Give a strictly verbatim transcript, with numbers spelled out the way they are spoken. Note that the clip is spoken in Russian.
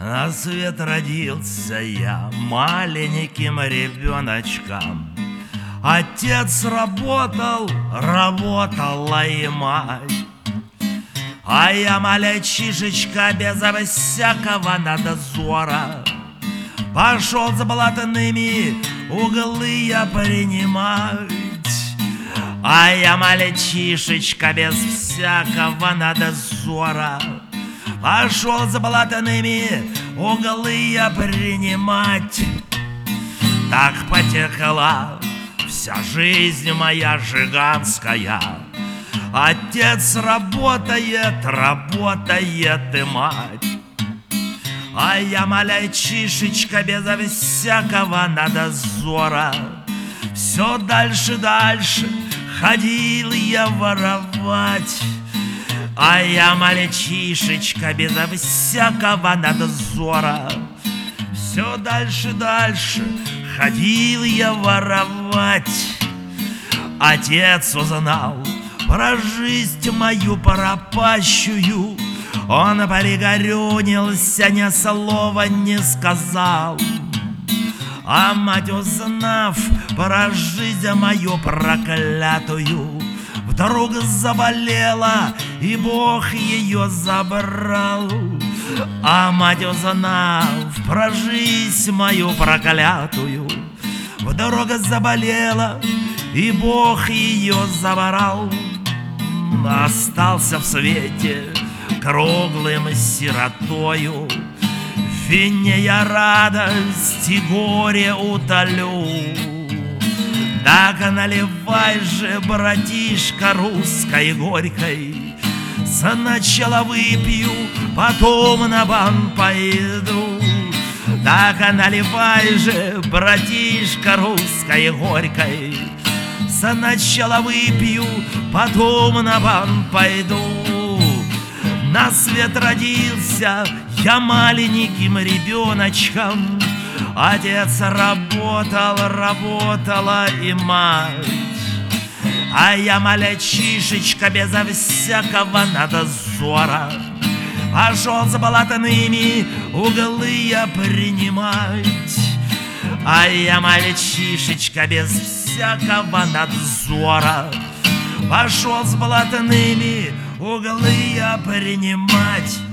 На свет родился я маленьким ребеночком. Отец работал, работала и мать, а я мальчишечка безо всякого надзора пошел за блатными углы я принимать. А я мальчишечка без всякого надзора пошел за блатными углы я принимать. Так потекла вся жизнь моя жиганская. Отец работает, работает и мать, а я мальчишечка безо всякого надзора все дальше, дальше ходил я воровать. А я мальчишечка безо всякого надзора все дальше, дальше ходил я воровать. Отец узнал про жизнь мою пропащую, он пригорюнился, ни слова не сказал. А мать, узнав про жизнь мою проклятую, вдруг заболела, и Бог ее забрал. А мать, узнав про жизнь мою проклятую, вдруг заболела, и Бог ее забрал. Остался в свете круглым сиротою, в вине я радость и горе утолю. Так наливай же, братишка, русской горькой, сначала выпью, потом на бан пойду. Так наливай же, братишка, русской горькой, сначала выпью, потом на бан пойду. На свет родился я маленьким ребеночком, отец работал, работала и мать, а я мальчишечка безо всякого надзора пошел за блатными углы я принимать. А я мальчишечка без всякого надзора пошел с блатными углы я принимать.